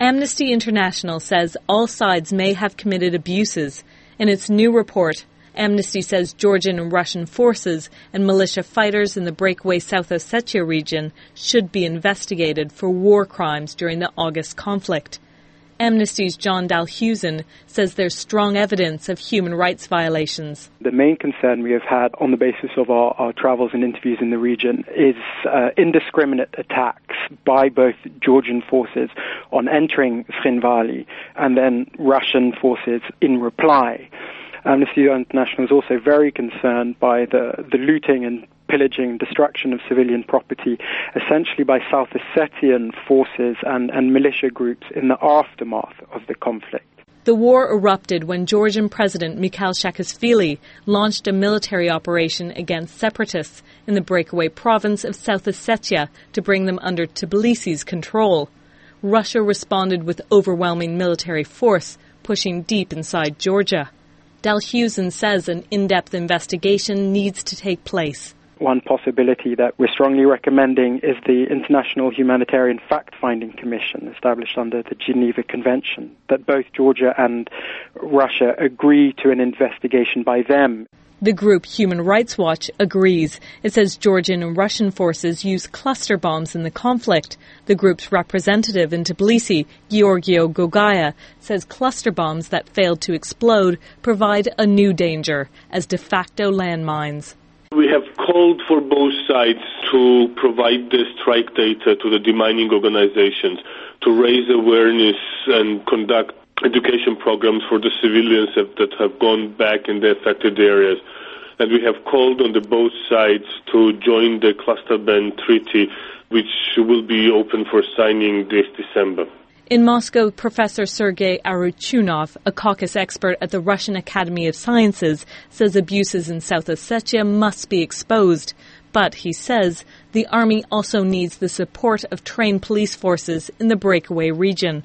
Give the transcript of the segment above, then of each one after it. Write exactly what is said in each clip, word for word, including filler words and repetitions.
Amnesty International says all sides may have committed abuses. In its new report, Amnesty says Georgian and Russian forces and militia fighters in the breakaway South Ossetia region should be investigated for war crimes during the August conflict. Amnesty's John Dalhousen says there's strong evidence of human rights violations. The main concern we have had on the basis of our, our travels and interviews in the region is uh, indiscriminate attacks by both Georgian forces on entering Tskhinvali and then Russian forces in reply. Amnesty International is also very concerned by the, the looting and pillaging, destruction of civilian property, essentially by South Ossetian forces and, and militia groups in the aftermath of the conflict. The war erupted when Georgian President Mikhail Saakashvili launched a military operation against separatists in the breakaway province of South Ossetia to bring them under Tbilisi's control. Russia responded with overwhelming military force, pushing deep inside Georgia. Dalhousen says an in-depth investigation needs to take place. One possibility that we're strongly recommending is the International Humanitarian Fact-Finding Commission established under the Geneva Convention, that both Georgia and Russia agree to an investigation by them. The group Human Rights Watch agrees. It says Georgian and Russian forces used cluster bombs in the conflict. The group's representative in Tbilisi, Georgio Gogaya, says cluster bombs that failed to explode provide a new danger as de facto landmines. We have called for both sides to provide the strike data to the demining organizations, to raise awareness and conduct education programs for the civilians that have gone back in the affected areas. And we have called on the both sides to join the cluster ban treaty, which will be open for signing this December. In Moscow, Professor Sergei Aruchunov, a caucus expert at the Russian Academy of Sciences, says abuses in South Ossetia must be exposed. But, he says, the army also needs the support of trained police forces in the breakaway region.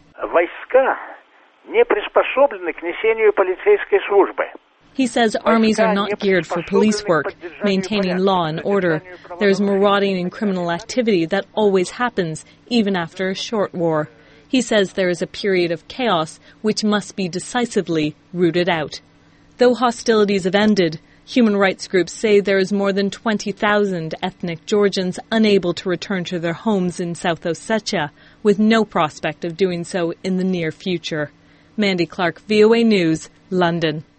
He says armies are not geared for police work, maintaining law and order. There's marauding and criminal activity that always happens, even after a short war. He says there is a period of chaos which must be decisively rooted out. Though hostilities have ended, human rights groups say there is more than twenty thousand ethnic Georgians unable to return to their homes in South Ossetia, with no prospect of doing so in the near future. Mandy Clark, V O A News, London.